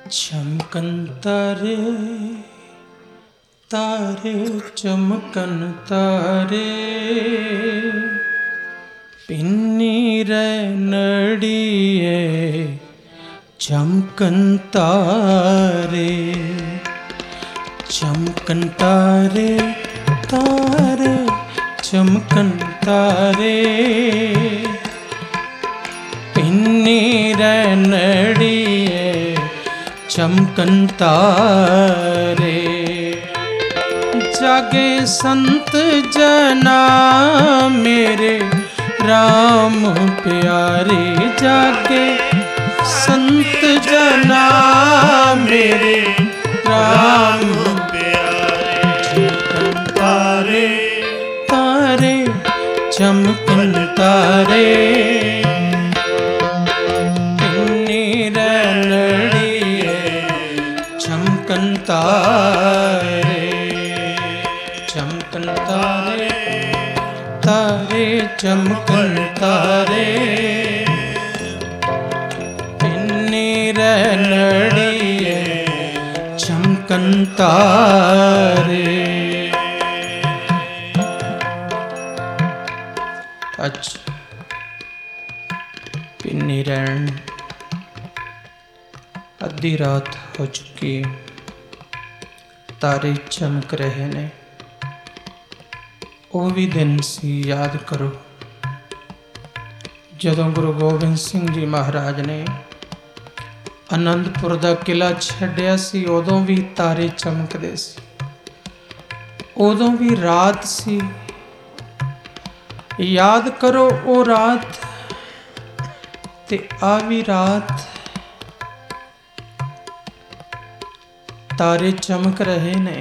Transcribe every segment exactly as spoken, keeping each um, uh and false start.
चमकन तारे तारे चमकन तारे पिन्नी रे नड़िए चमकन तारे चमकन तारे तारे चमकन तारे पिन्नी रे नड़िए चमकन तारे जागे संत जना मेरे राम प्यारे जागे संत जना मेरे राम प्यारे चमकन तारे तारे चमकन तारे चमकन तारे चमकन तारे तारे चमकन तारे पिन्नी रे नड़िए चमकन तारे। अच्छा पिन्नी रैन अद्धी रात हो चुकी, तारे चमक रहे ने, वो भी दिन सी याद करो जदों गुरु गोबिंद सिंह जी महाराज ने आनंदपुर दा किला छड्डिया सी, उदों भी तारे चमकदे सी, उदों भी रात सी। याद करो वो रात ते आ भी रात, तारे चमक रहे ने।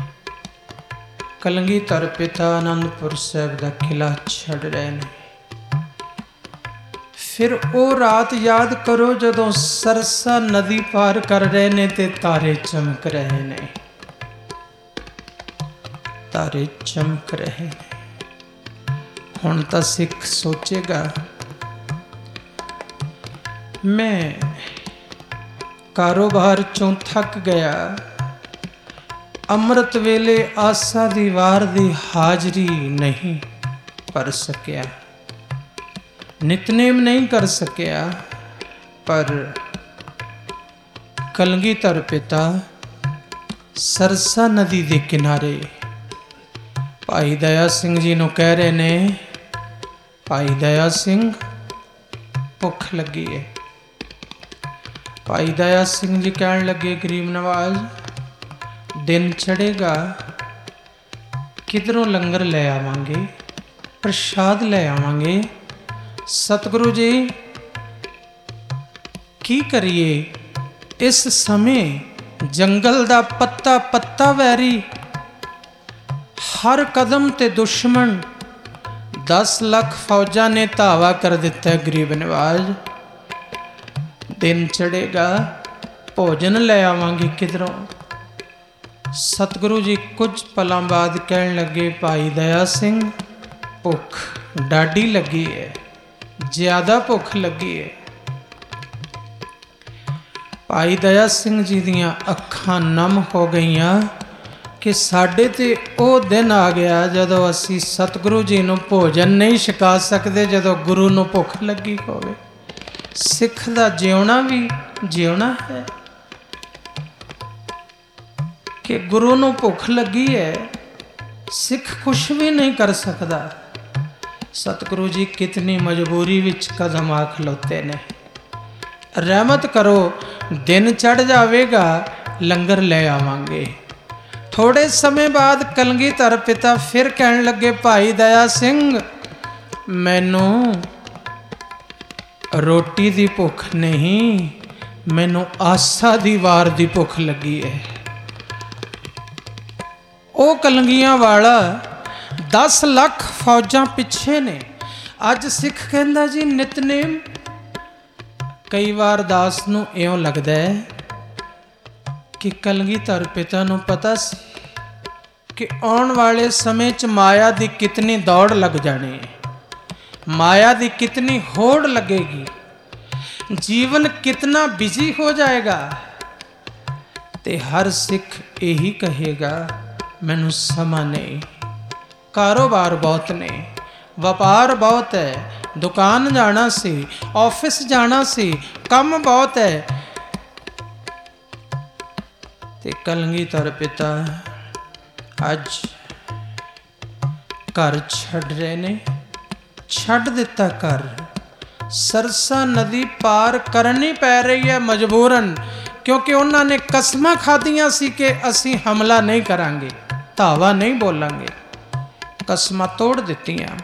कलगीधर पिता आनंदपुर साहिब दा किला छड़ रहे ने। फिर वो रात याद करो जदों सरसा नदी पार कर रहे ने ते तारे चमक रहे ने, तारे चमक रहे ने। हुण तां सिख सोचेगा मैं कारोबार चों थक गया, अमृत वेले आसा दी वार दी हाजरी नहीं भर सकिया, नितनेम नहीं कर सकिया, पर कलगीधर पिता सरसा नदी दे किनारे भाई दया सिंह जी नूं कह रहे ने, भाई दया सिंह भुख लगी है। भाई दया सिंह जी कहन लगे गरीब नवाज दिन चढ़ेगा, किधरों लंगर ले आवांगे, प्रसाद ले आवांगे। सतगुरु जी की करिए, इस समय जंगल दा पत्ता पत्ता वैरी, हर कदम ते दुश्मन, दस लाख फौजा ने धावा कर दिता है। गरीब नवाज दिन चढ़ेगा, भोजन ले आवांगे किधरों। सतगुरु जी कुछ पलों बाद कहन लगे भाई दया सिंह भुख डाढ़ी लगी है, ज्यादा भुख लगी है। भाई दया सिंह जी दियां अखां नम हो गईयां कि साडे ते ओ दिन आ गया जदों असी सतगुरु जी नूं भोजन नहीं छका सकते, जदों गुरु नूं भुख लगी होवे। सिख दा जिउणा भी जिउणा है कि गुरु नूं भुख लगी है, सिख कुछ भी नहीं कर सकता। सतगुरु जी कितनी मजबूरी विच कदम आ खलोते ने। रहमत करो दिन चढ़ जावेगा, लंगर ले आवांगे। थोड़े समय बाद कलगीधर पिता फिर कहन लगे भाई दया सिंह मैनू रोटी दी भुख नहीं, मैनू आसा दी वार दी भुख लगी है। ओ कलंगियां वाला दस लाख फौजां पिछे ने। अज सिख कहंदा जी नितनेम, कई बार दास नूं इउं लगदा है कि कलगीधर पिता नूं पता सी कि आने वाले समय च माया दी कितनी दौड़ लग जानी है, माया दी कितनी होड़ लगेगी, जीवन कितना बिजी हो जाएगा। ते हर सिख यही कहेगा मैनू समा नहीं, कारोबार बहुत ने, व्यापार बहुत है, दुकान जाना सी, ऑफिस जाना सी, कम बहुत है। ते कलगीधर पिता अज घर छड़ रहे ने, छड़ दिता घर, सरसा नदी पार करनी पै रही है मजबूरन, क्योंकि उन्होंने कसमां खादियां सी कि असी हमला नहीं करांगे, धावा नहीं बोलांगे, कसमां तोड़ दित्तियां।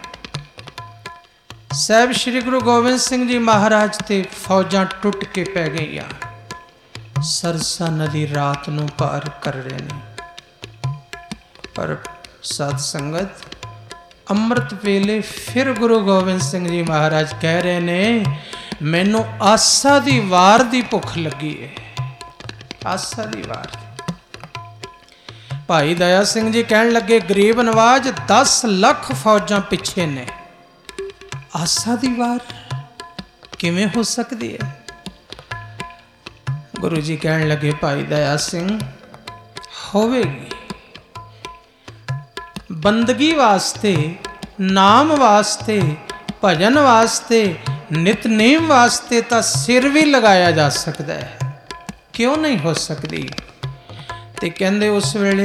साहब श्री गुरु गोबिंद सिंह जी महाराज ते फौजां टुट के पै गईयां, सरसा नदी रात नूं पार कर रहे ने। पर साध संगत अमृत वेले फिर गुरु गोबिंद सिंह जी महाराज कह रहे ने मैनू आसा दी वार दी भुख लगी है, आसा दी वार। भाई दया सिंह जी कहन लगे गरीब नवाज दस लख फौजां पिछे ने, आसा दी वार किवें हो सकती है? गुरु जी कहन लगे भाई दया सिंह होवेगी, बंदगी वास्ते, नाम वास्ते, भजन वास्ते, नितनेम वास्ते तो सिर भी लगाया जा सकता है, क्यों नहीं हो सकती? ते कहंदे उस वेले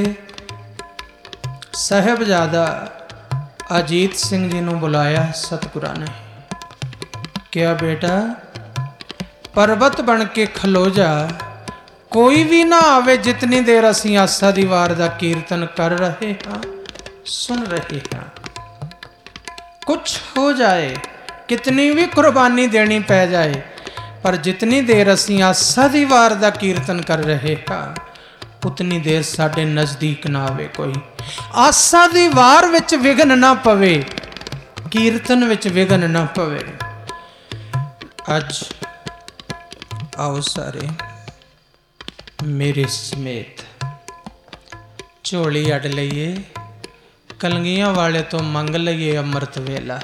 साहिबजादा अजीत सिंह जी नूं बुलाया सतगुरां ने, क्या बेटा पर्वत बन के खलो जा, कोई भी ना आवे जितनी देर असीं आसा दी वार दा कीर्तन कर रहे हाँ, सुन रहे हैं। कुछ हो जाए, कितनी भी कुर्बानी देनी पै जाए, पर जितनी देर असीं आसा दी वार दा कीर्तन कर रहे हाँ, उतनी देर साडे नज़दीक ना आवे कोई, आसा दी वार विच विघन ना पवे, कीर्तन विच विघन ना पवे। अज आओ सारे मेरे समेत झोली अड लईए, कलंगियां वाले तो मंग लईए अमृत वेला,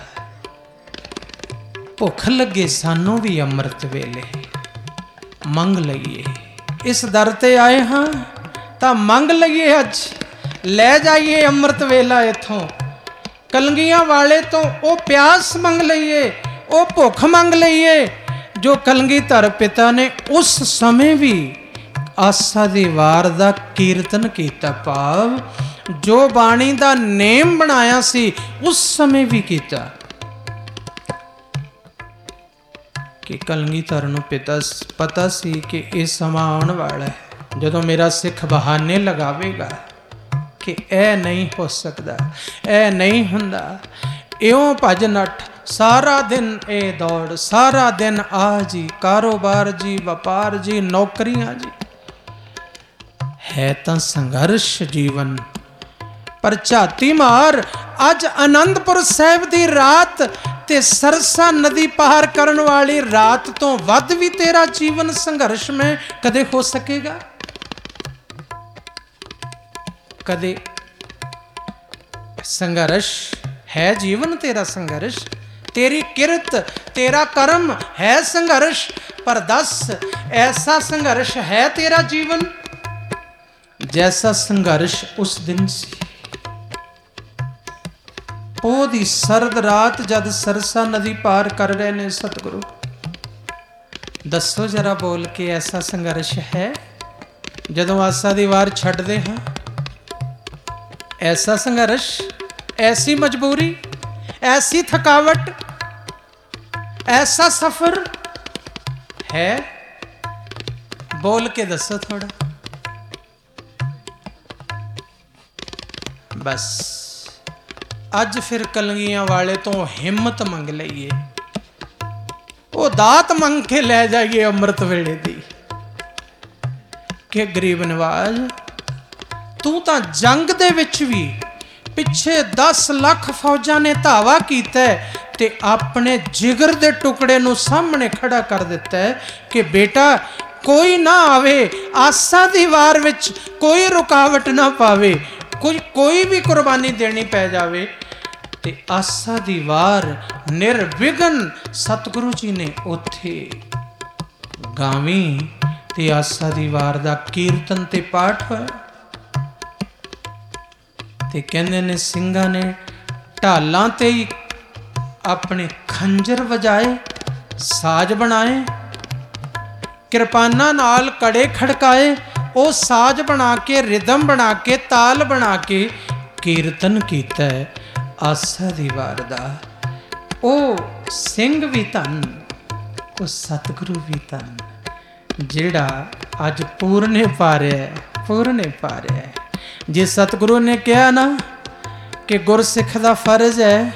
भुख लगे सानू भी अमृत वेले, मंग लईए। इस दर ते आए हाँ तां मंग लईए, अज लै जाइए अमृत वेला इथों, कलंगियां वाले तो वो प्यास मंग लईए, वो भुख मंग लईए जो कलगीधर पिता ने उस समय भी आसा दी वार दा कीर्तन कीता, भाव जो बाणी दा नेम बनाया सी उस समय भी कीता। कि कलगीधर नूं पिता पता सी कि ये समा आउण वाला है जदों मेरा सिख बहाने लगावेगा कि ऐ नहीं हो सकता, ऐ नहीं हुंदा, इउं भज नठ, सारा दिन ए दौड़, सारा दिन आ जी, कारोबार जी, व्यापार जी, नौकरियां जी, है तां संघर्ष जीवन। पर झाती मार अज आनंदपुर साहिब दी रात ते सरसा नदी पार करन वाली रात तो वध भी तेरा जीवन संघर्ष में कदे हो सकेगा? कदे संघर्ष है जीवन तेरा, संघर्ष तेरी किरत, तेरा कर्म है संघर्ष, पर दस ऐसा संघर्ष है तेरा जीवन जैसा संघर्ष उस दिन सी। ओदी सर्द रात जद सरसा नदी पार कर रहे ने सतगुरु, दसो जरा बोल के ऐसा संघर्ष है जदों आसा दी वार छड्डदे हां? ऐसा संघर्ष, ऐसी मजबूरी, ऐसी थकावट, ऐसा सफर है? बोल के दसो थोड़ा। बस अज फिर कलंगियां वाले तो हिम्मत मंग लईए, वो दात मंग के लै जाइए अमृत वेले दी कि गरीब नवाज तू तां जंग दे विच भी पिछे दस लख फौजां ने धावा कीता ते अपने जिगर दे टुकड़े नूं सामने खड़ा कर दिता है कि बेटा कोई ना आवे, आसा दी वार विच कोई रुकावट ना पावे, कोई कोई भी कुर्बानी देनी पै जावे ते आसा दी वार निर्विघन सतगुरु जी ने उथे गावी ਤੇ ਆਸਾ ਦੀ ਵਾਰ ਦਾ ਕੀਰਤਨ ਤੇ ਪਾਠ ਹੋਇਆ। ਤੇ ਕਹਿੰਦੇ ਨੇ ਸਿੰਘਾਂ ਨੇ ਢਾਲਾਂ ਤੇ ਹੀ ਆਪਣੇ ਖੰਜਰ ਵਜਾਏ, ਸਾਜ਼ ਬਣਾਏ, ਕਿਰਪਾਨਾਂ ਨਾਲ ਕੜੇ ਖੜਕਾਏ, ਉਹ ਸਾਜ਼ ਬਣਾ ਕੇ, ਰਿਦਮ ਬਣਾ ਕੇ, ਤਾਲ ਬਣਾ ਕੇ ਕੀਰਤਨ ਕੀਤਾ ਆਸਾ ਦੀ ਵਾਰ ਦਾ। ਉਹ ਸਿੰਘ ਵੀ ਧੰਨ, ਉਹ ਸਤਿਗੁਰੂ ਵੀ ਧੰਨ, ਜਿਹੜਾ ਅੱਜ ਪੂਰਨੇ ਪਾ ਰਿਹਾ, ਪੂਰਨੇ ਪਾ ਰਿਹਾ। ਜੇ ਸਤਿਗੁਰੂ ਨੇ ਕਿਹਾ ਨਾ ਕਿ ਗੁਰਸਿੱਖ ਦਾ ਫਰਜ਼ ਹੈ,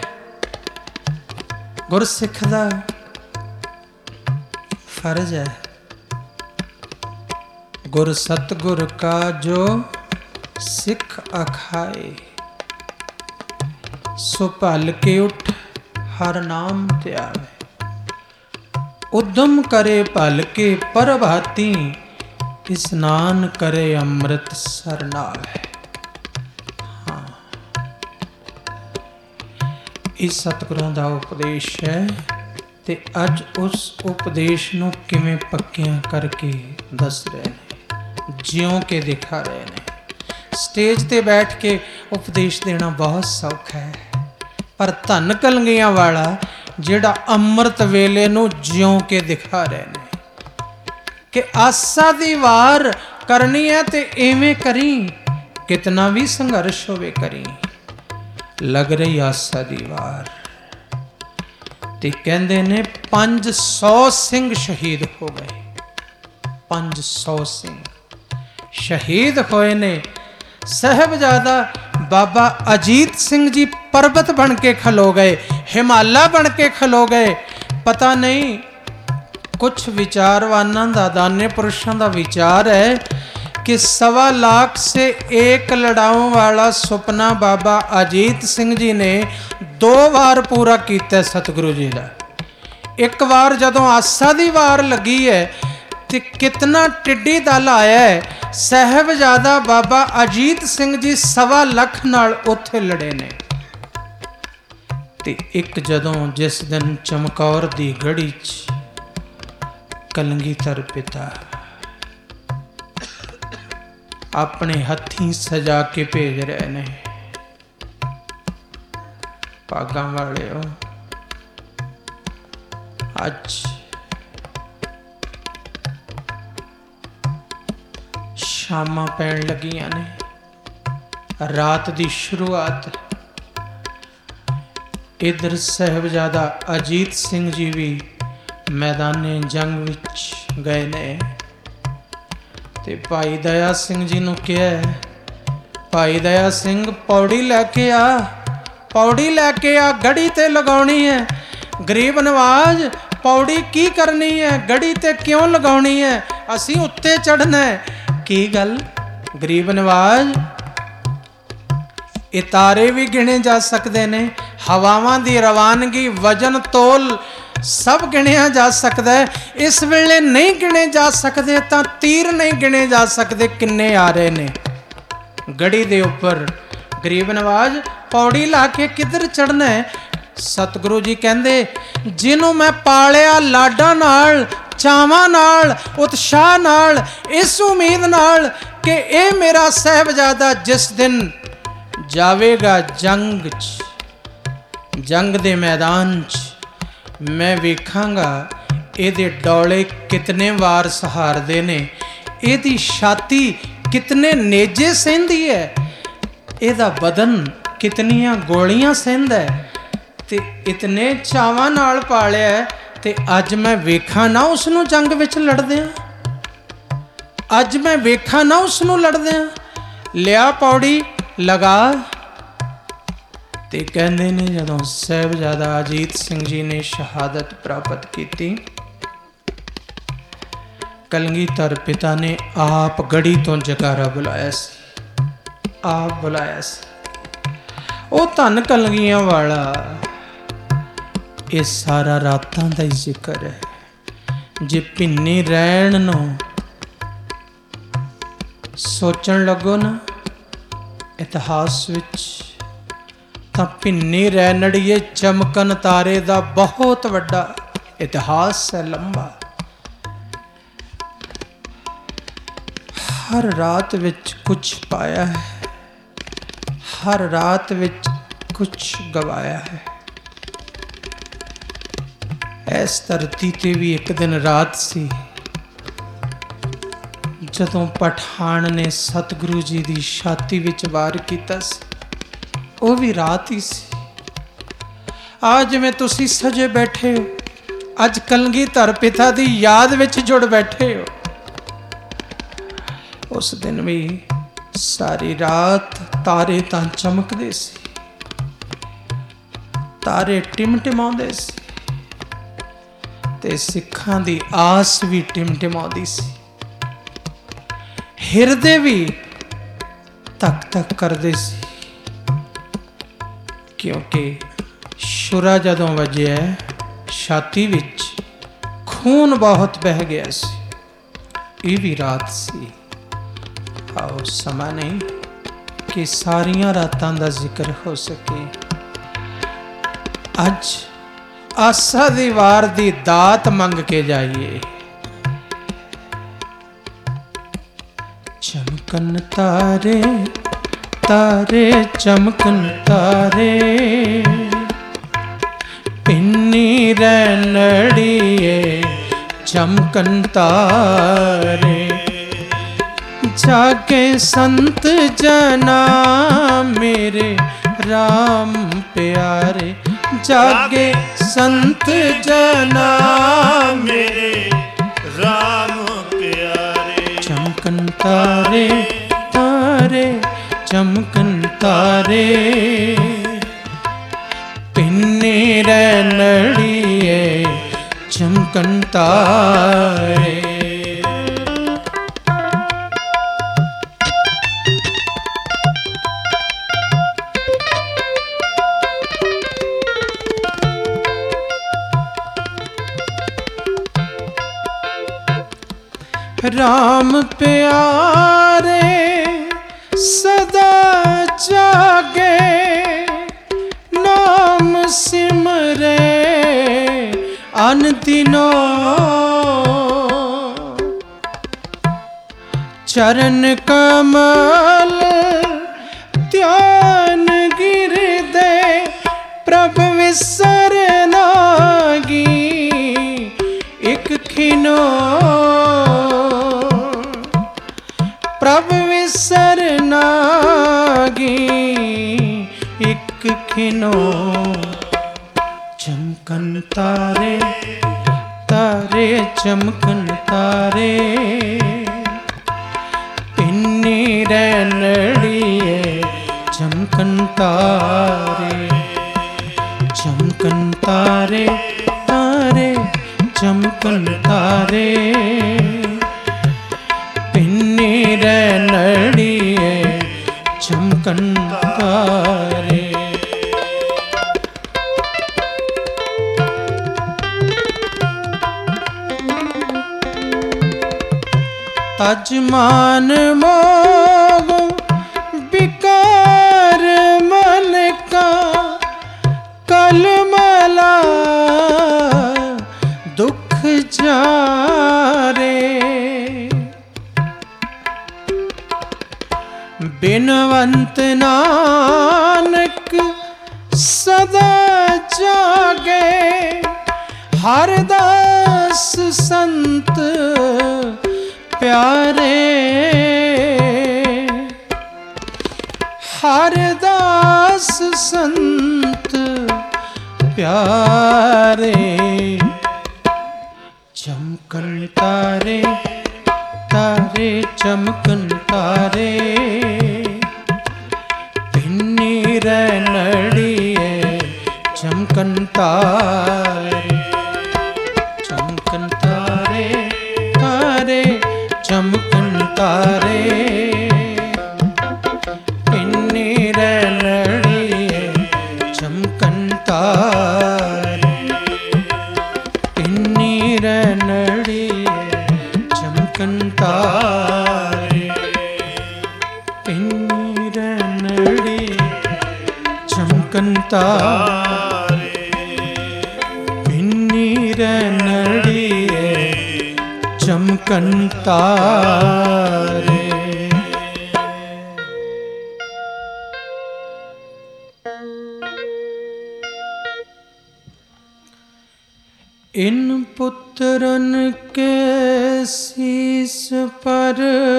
ਗੁਰਸਿੱਖ ਦਾ ਫਰਜ਼ ਹੈ, ਗੁਰ ਸਤਿਗੁਰ ਕਾ ਜੋ ਸਿੱਖ ਅਖਾਏ, ਸੋ ਭਲ ਕੇ ਉਠ ਹਰ ਨਾਮ ਧਿਆਵੇ। ਉਦਮ करे भल के प्रभाती, स्नान करे अमृत सर नावे। हाँ, इस सतगुਰਾਂ ਦਾ ਉਪਦੇਸ਼ ਹੈ ਤੇ ਅੱਜ ਉਸ ਉਪਦੇਸ਼ ਨੂੰ ਕਿਵੇਂ ਪੱਕਿਆਂ ਕਰਕੇ ਦੱਸ ਰਹੇ ਨੇ, ਜਿਉਂ ਕੇ ਦਿਖਾ ਰਹੇ ਨੇ। ਸਟੇਜ ਤੇ ਬੈਠ ਕੇ ਉਪਦੇਸ਼ ਦੇਣਾ ਬਹੁਤ ਸੌਖਾ ਹੈ, ਪਰ ਧੰਨ ਕਲਗੀਆਂ ਵਾਲਾ ਜਿਹੜਾ ਅੰਮ੍ਰਿਤ ਵੇਲੇ ਨੂੰ ਜਿਉਂ ਕੇ ਦਿਖਾ ਰਹੇ ਨੇ ਕਿ ਆਸਾ ਦੀ ਵਾਰ ਕਰਨੀ ਹੈ ਤੇ ਐਵੇਂ ਕਰੀ, ਕਿਤਨਾ ਵੀ ਸੰਘਰਸ਼ ਹੋਵੇ ਕਰੀ। ਲੱਗ ਰਹੀ ਆਸਾ ਦੀ ਵਾਰ ਤੇ ਕਹਿੰਦੇ ਨੇ ਪੰਜ ਸੌ ਸਿੰਘ ਸ਼ਹੀਦ ਹੋ ਗਏ, ਪੰਜ ਸੌ ਸਿੰਘ ਸ਼ਹੀਦ ਹੋਏ ਨੇ। ਸਾਹਿਬਜ਼ਾਦਾ बाबा अजीत सिंह जी पर्वत बन के खलो गए, हिमालय बन के खलो गए। पता नहीं कुछ विचारवाना का, दाने पुरुषों का विचार है कि सवा लाख से एक लड़ाओं वाला सुपना बाबा अजीत सिंह जी ने दो बार पूरा किया सतगुरु जी का। एक बार जदों आसा दी वार लगी है तो कितना टिड्डी दल आया है। साहिबजादा बाबा अजीत सिंह जी सवा लख नाल उत्थे लड़े ने। ते एक जदों जिस दिन चमकौर दी गढ़ी च कलगीधर पिता अपने हथीं सजा के भेज रहे ने, भागां वालिओ अज शामां पैण लगियां ने, रात दी शुरुआत। इधर साहिबजादा अजीत सिंह जी भी मैदाने जंग विच गए ने ते भाई दया सिंह जी नूं कहा, भाई दया सिंह पौड़ी लैके आ, पौड़ी लैके आ, गढ़ी ते लगाउणी है। गरीब नवाज पौड़ी की करनी है, गढ़ी ते क्यों लगाउणी है, असीं उत्ते चढ़ना है। की गल गरीब नवाज, ये तारे भी गिने जा सकते ने, हवावां दी रवानगी, वजन तोल सब गिनिया जा सकता है। इस वेले नहीं गिने जा सकते तो तीर नहीं गिने जा सकते किन्ने आ रहे ने गढ़ी दे उपर। गरीब नवाज पौड़ी ला के किधर चढ़ना है। सतगुरु जी कहते जिन्हों मैं पालिया लाडा नाल, चावां नाल, उत्साह नाल, इस उम्मीद नाल कि ये मेरा साहिबजादा जिस दिन जावेगा जंग च, जंग दे मैदान च, मैं वेखांगा इहदे डौले कितने वार सहारदे ने, इहदी छाती कितने नेजे सहंदी है, इहदा बदन कितनियां गोलियां सहंदा है। ते इतने चावां नाल पालिया है ते अज मैं वेखा ना उसनूं जंग विच लड़दियां, अज मैं वेखा ना उसनूं लड़दियां। लिया पौड़ी लगा ते कहंदे ने जदों साहिबजादा अजीत सिंह जी ने शहादत प्राप्त की, कलगीधर पिता ने आप गढ़ी तो जकारा बुलाया सी, आप बुलाया सी। वो धन कलगियां वाला ये सारा रातां दा ही जिक्र है। जे भिन्नी रैण नूं सोचण लगो ना इतिहास विच तां भिन्नी रैनड़िए चमकन तारे दा बहुत वड्डा इतिहास है, लंबा। हर रात विच कुछ पाया है, हर रात विच कुछ गवाया है। इस धरती ते भी एक दिन रात सी जदों पठान ने सतगुरु जी की छाती विच वार किया, वो भी रात ही सी। आज में तुसी सजे बैठे हो, अज कलगीधर पिता की याद विच जुड़ बैठे हो। उस दिन भी सारी रात तारे तां चमकदे सी, तारे टिमटिमाउंदे सी ते सिखां दी आस भी टिमटिमाउंदी सी। हिरदे भी तक तक करदे सी, क्योंकि शुरा जदों वजिया छाती विच खून बहुत बह गया सी। ये भी रात सी। आओ समा नहीं कि सारियां रातां दा जिक्र हो सके। अज आसा दी वार दी दात मंग के जाइए। चमकन तारे तारे चमकन तारे, पिन्नी रैनड़िए चमकन तारे। जागे संत जना मेरे राम प्यारे, जागे संत जना मेरे राम प्यारे। चमकन तारे तारे चमकन तारे, पिन्नी रैनड़िए चमकन तारे। राम प्यारे सदा जागे, नाम सिमरे अन दिनों। चरण कमल ध्यान गिरदे, प्रभ विसर नागी एक खिनो। प्रभ विसर नागी एक खिनो। चमकन तारे तारे चमकन तारे, पिन्नी रैनड़िए चमकन तारे। चमकन तारे तारे चमकन तारे, पिन्नी रैनड़िए चमकन तारे। तजमान मोग विकार मन का, कलमला दुख जारे। बिनवंत नानक सदा जागे, हरदास संत प्यारे। हरदास संत प्यारे। चमकन तारे तारे चमकन तारे, पिन्नी रैनड़िए चमकन तारे। चमकन तारे तारे चमकन तारे, पिन्नी रैनड़िए चमकन तारे। पिन्नी रैनड़िए चमकन तारे, पिन्नी रैनड़िए चमकन तारे। पिन्नी रैनड़िए चमकन तारे। पुत्रन के शीस पर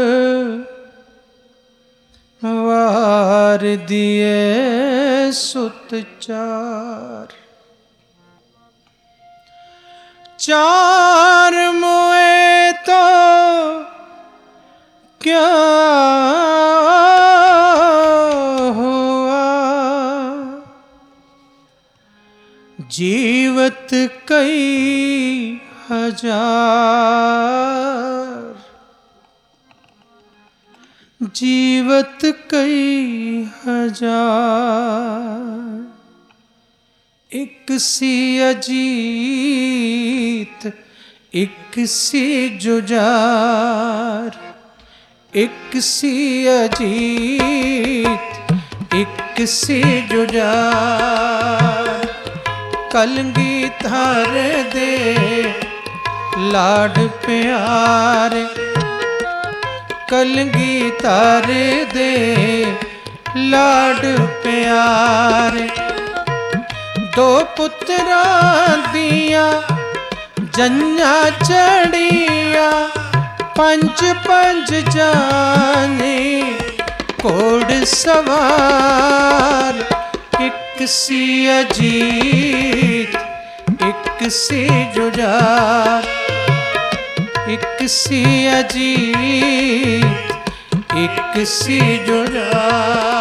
वार दिए सुत चार। चार मोए तो क्या हुआ, जीवत कई हजार। जीवत कई हजार, एक सी अजीत एक सी जुजार। एक सी अजीत एक सी जुजार। कलंगी थार दे लाड प्यारे, कलंगी तार दे लाड प्यारे। दो पुत्रां दिया जन्ना चढ़िया, पंच पंच जाने घोड़ सवार। एक सी अजीत एक सी जुजार। एक सी अजीत एक सी जुजार।